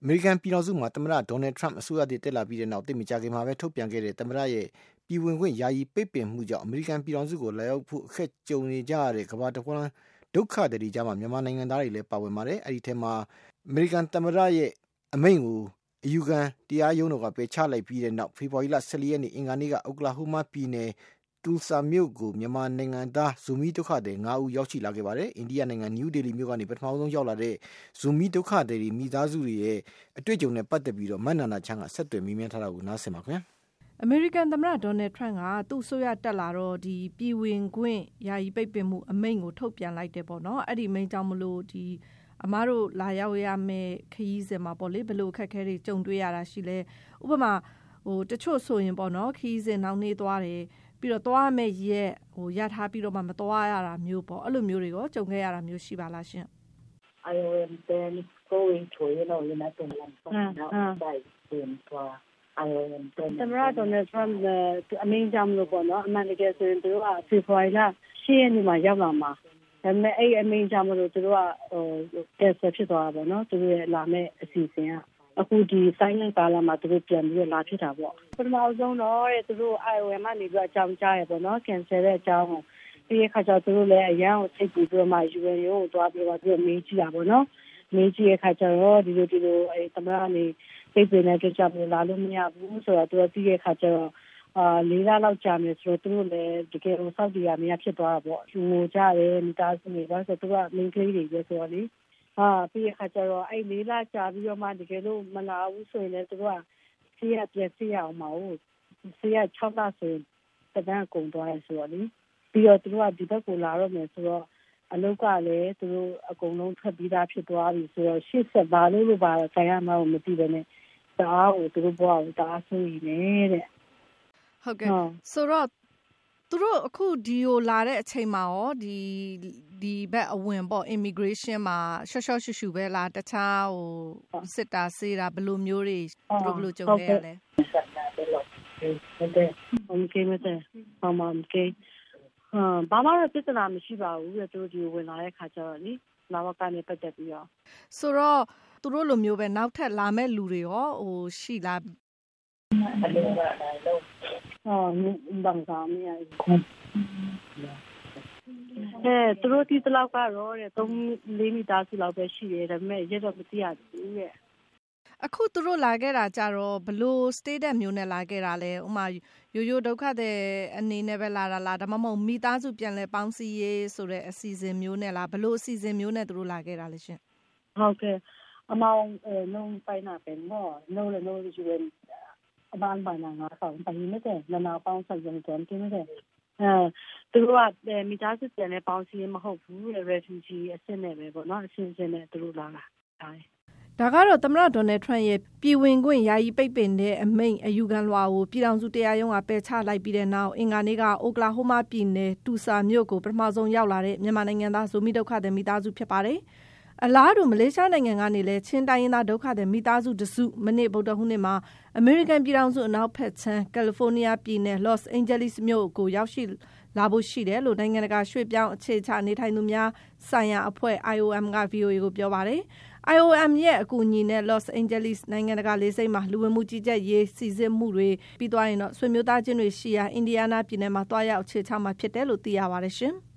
မေရိကန်ပြည်ထောင်စုမှာသမ္မတဒေါ်နယ်ထရန့်အစိုးရတက်လာပြီးတဲ့နောက်သိပ်မကြာခင်မှာပဲထုတ်ပြန်ခဲ့တဲ့သမ္မတရဲ့ပြည်ဝင်ခွင့်ယာယီပိတ်ပင်မှုကြောင့်အမေရိကန်ပြည်ထောင်စုကိုလာရောက်ဖို့အခက်ကြုံနေကြရတဲ့ကမ္ဘာတစ်ဝန်းဒုက္ခတွေကြားမှာမြန်မာနိုင်ငံသားတွေလည်းပါဝင်ပါတယ်။အဲဒီထဲမှာအမေရိကန်သမ္မတရဲ့အမိန့်ကိုအယူခံတရားရုံးတော်ကပယ်ချလိုက်ပြီးတဲ့နောက်ဖေဖော်ဝါရီလ14ရက်နေ့အင်္ဂါနေ့ကအိုကလာဟိုးမားပြည်နယ်တူဆာမြို့ကိုမြန်မာနိုင်ငံသားဇူမီဒုက္ခသည်9ဦးရောက်ရှိလာခဲ့ပါတယ်။အိန္ဒိယနိုင်ငံနယူးဒေလီမြို့ကနေပထမဆုံးရောက်လာတဲ့ဇူမီဒုက္ခသည်တွေမိသားစုတွေရဲ့အတွေ့အကြုံနဲ့ပတ်သက်ပြီးတော့မနန္ဒာချမ်းကဆက်သွယ်မေးမြန်းထားတာကိုနားဆင်ပါခင်ဗျာ။အမေရိကန်သမ္မတဒေါ်နယ်ထရန့်ကသူ့အစိုးရတက်လာတော့ဒီပြည်ဝင်ခွင့်ယာယီပိတ်ပင်မှုအမိန့်ကိုထုတ်ပြန်လိုက်တယ်ပေါ့နော်။အဲ့ဒီအမိန့်ကြောင့်မလို့အမားတို့လာရောက်ရမယ့်ခရီးစဉ်မှာပေါ့လေဘယ်လိုအခက်အခဲတွေကြုံတွေ့ရတာရှိလဲ။ဥပမာတချို့ဆိုရင်ပေါ့နော်ခရီးစဉ်နောက်နေသွားတယ်ပြီးတော့သွားမယ့်ရက်ရထားပြီးတော့မှမသွားရတာမျိုးပေါ့အဲ့လိုမျိုးတွေကိုကြုံခဲ့ရတာမျိုးရှိပါလားရှင် I am then going to Unitedသမ္မတဒေါ်နယ်ထရန့်အမိန့်ကြောင့်လို့ပေါ့နော်အမှန်တကယ်ဆိုရင်သူတို့ကဖေဖော်ဝါရီလ10ရက်နေ့မှာရောက်လာမှာဒါပေမဲ့အဲ့အမိန့်ကြောင့်လို့သူတို့ကcancelဖြစ်သွားတာပေါ့နော်သူတို့ရဲ့လာမယ့်အစီအစဉ်ကအခုဒီ silent ကာလမှာသူတို့ပြန်ပြီးလာဖြစ်တာပေါ့ပထမဆုံးတော့သူတို့ IOM ကနေပြီးအကြောင်းကြားရပေါ့နော် cancel တဲ့အကြောင်းကိုဒီအခါကျသူတို့လည်းအရန်ကိုစိတ်ပူပြီးတော့မှ UN ရုံးကိုသွားပြီးတော့သူတို့မေးကြည့်တာပေါ့နော်မေးကြည့်တဲ့အခါကျတော့ဒီလိုသမ္မတကနေပြည့်စုံတဲ့ကြပ်ပြီးလာလို့မရဘူးဆိုတော့သူတို့ပြီးတဲ့အခါကျတော့၄လလောက်ကြာမယ်ဆိုတော့သူတို့လည်းတကယ်ကိုစောက်တရားများဖြစ်သွားတာပေါ့ဟိုကြတယ်မိသားစုတွေဘာဆိုသူက main ကလေးတွေပဲဆိုတော့လေပြီးတဲ့အခါကျတော့အဲ့၄လကြာပြီးတော့မှတကယ်လို့မလာဘူးဆိုရင်လည်းသူကဆေးရပြည့်ဆေးရအောင်မဟုတ်ဆေးရ6လဆိုရင်တန်းကုန်သွားရဆိုတော့လေပြီးတော့သူတို့ကဒီဘက်ကိုလာတော့မယ်ဆိုတော့အလုပ်ကလည်းသူတို့အကုန်လုံးထွက်ပြီးသားဖြစ်သွားပြီဆိုတော့ရှေ့ဆက်ပါလို့ပါဆိုင်ရမှာမသိဘဲနဲ့တအားကိုသူတို့ဘွားကိုတအားဆိုးနေတဲ့ဟုတ်ကဲ့ဆိုတော့သူတို့အခုဒီကိုလာတဲ့အချိန်မှာရောဒီဘက်အဝင်ပေါ့ immigration မှာရှော့ရှူပဲလားတခြားစစ်တာဆေးတာဘယ်လိုမျိုးတွေသူတို့ဘယ်လိုကြုံရလဲဟုတ်တယ်မကေမတဲ့ဘာမှမကေဘာမှပြဿနာမရှိပါဘူးသူတို့ဒီဝင်လာတဲ့ခါကျတော့လေလာဝကနေပတ်သက်ပြီးတော့ဆိုတော့သူတို့လိုမျိုးပဲနောက်ထပ်လာမဲ့လူတွေရောရှိလားအလုံးကလည်းဘန်ကာမီယာသူတို့ဒီတလောက်ကတော့3-4မိသားစုလောက်ပဲရှိတယ်ဒါပေမဲ့ရက်တော့မသိရဘူးတဲ့အခုသူတို့လာခဲ့တာကြတော့ဘလို့ state မျိုးနဲ့လာခဲ့တာလဲဥမာရိုးဒုက္ခတဲ့အနေနဲ့ပဲလာတာလားဒါမှမဟုတ်မိသားစုပြန်လဲပေါင်းစည်းရေးဆိုတဲ့အစီအစဉ်မျိုးနဲ့လားဘလို့အစီအစဉ်မျိုးနဲ့သူတို့လာခဲ့တာလဲရှင်ဟုတ်ကဲ့အမောင်nungไปnaเป็นmo no le no ju ben အပန်းပိုင်းငါဆောင်တိုင်နေတဲ့နနာပေါင်းဆက်ရုံတန်းတင်းနေတဲ့သူတို့ကမိသားစုပြန်လဲပေါင်းစည်းမဟုတ်ဘူး refugee အစစ်နဲ့ပဲပေါ့နော်အစစ်နဲ့သူတို့လာဒါကတော့သမ္မတဒေါ်နယ်ထရန့်ရဲ့ပြည်ဝင်ခွင့်ယာယီပိတ်ပင်တဲ့အမိန့်အယူခံလွှာကိုပြည်ထောင်စုတရားရုံးကပယ်ချလိုက်ပြီးတဲ့နောက်အင်္ဂါနေ့ကအိုကလာဟိုးမားပြည်နယ်တူဆာမြို့ကိုပထမဆုံးရောက်လာတဲ့မြန်မာနိုင်ငံသားဇူမီဒုက္ခသည်မိသားစုဖြစ်ပါတယ်အလားတူမလေးရှားနိုင်ငံကနေလည်းချင်းတိုင်းရင်းသားဒုက္ခသည်မိသားစုတစုမနေ့ဗုဒ္ဓဟူးနေ့မှာအမေရိကန်ပြည်ထောင်စုအနောက်ဘက်ခြမ်းကယ်လီဖိုးနီးယားပြည်နယ်လော့စ်အိန်ဂျလိစ်မြို့ကိုရောက်ရှိလာဖို့ရှိတယ်လို့နိုင်ငံတကာရွှေ့ပြောင်းအခြေချနေထိုင်သူများဆိုင်ရာအဖွဲ့ IOM က VOA ကိုပြောပါတယ်။ IOM ရဲ့အကူအညီနဲ့ Los Angeles နိုင်ငံတကာလေဆိပ်မှာလူဝင်မှုကြီးကြပ်ရေးစီစစ်မှုတွေပြီးသွားရင်တော့ဆွေမျိုးသားချင်းတွေရှိရာအင်ဒီယားနားပြည်နယ်မှာတွားရောက်အခြေချမှာဖြစ်တယ်လို့သိရပါတယ်ရှင်။